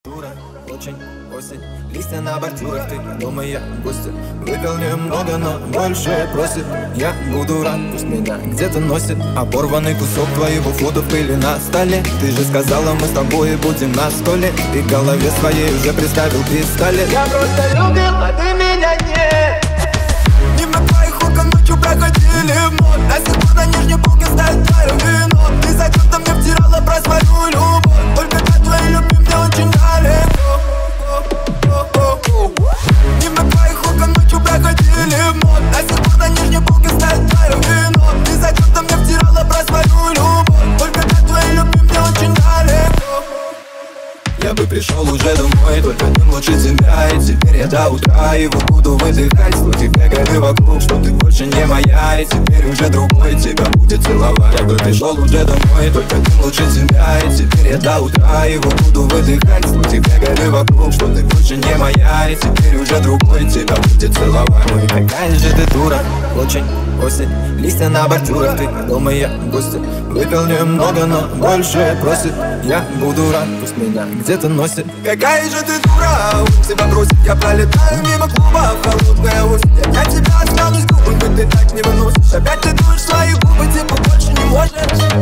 Очень осень, листья на бордюрах, ты дома, я гостья. Выпил немного, но больше просит. Я буду рад, пусть меня где-то носит. Оборванный кусок твоего фото в пыли на столе. Ты же сказала, мы с тобой будем на столе. Ты в голове своей уже представил пистолет. Я просто любил, а ты меня нет. Мимо твоих окон ночью проходили мод. До сих пор на нижней полке стоит твое вино. Ты зачем-то мне втирала про свою любовь. Только для твоей любви мне очень далеко. Мимо твоих окон ночью проходили мод. До сих пор на нижней полке стоит твое вино. Ты зачем-то мне втирала про свою любовь. Только для твоей любви мне очень далеко. Я бы пришел уже домой, только днем лучше тебя. И теперь я до утра его буду выдыхать. Слухи бегали вокруг, что ты больше не моя. И теперь уже другой тебя будет целовать. Я бы пришел уже домой, только днем лучше тебя. И теперь я до утра его буду выдыхать. Слухи бегали вокруг, что ты больше не моя. И теперь уже другой тебя будет целовать. Ой, какая же ты дура, очень осень, листья на бордюрах, ты дома, я гостья. Выпил немного, но больше просит. Я буду рад, пусть меня где-то носит. Какая же ты дура, тебя бросит. Я пролетаю мимо клуба в холодное осень. Я для тебя останусь глупым, но ты так не выносишь. Опять ты дуешь свои губы, типа больше не можешь.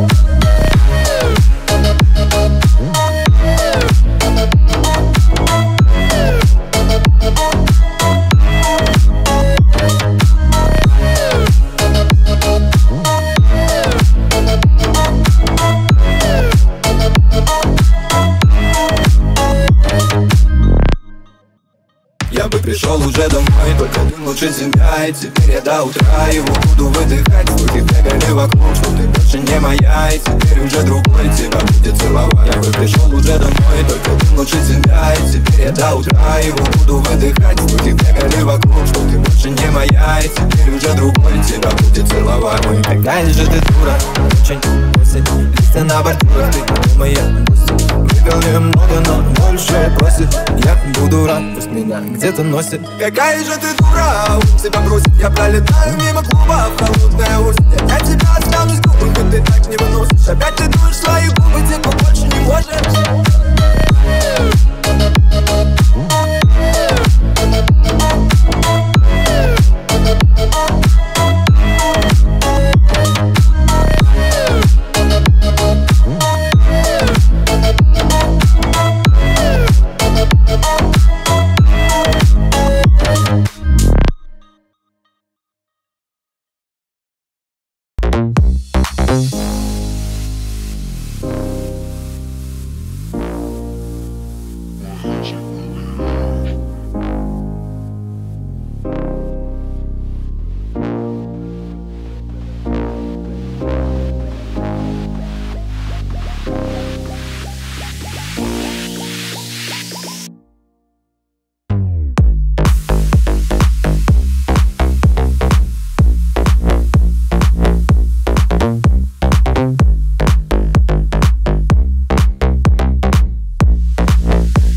Я бы пришел уже домой, только днем лучше тебя. И теперь я до утра его буду выдыхать. Слухи бегали вокруг, что ты больше не моя. И теперь уже другой тебя будет целовать. Я бы пришел уже домой, только днем лучше тебя. И теперь я до утра его буду выдыхать. Слухи бегали вокруг, что ты больше не моя. И теперь уже другой тебя будет целовать. Ой, какая же ты дура, очень осень, листья на бордюрах, ты дома, я гостья. Выпил немного, но больше просит. Я буду рад, пусть меня где-то носит. Какая же ты дура, тебя бросит. Я пролетаю мимо клуба в холодное осень. Я для тебя останусь глупым, но ты так не выносишь. Опять ты дуешь свои губы, типа больше не можешь.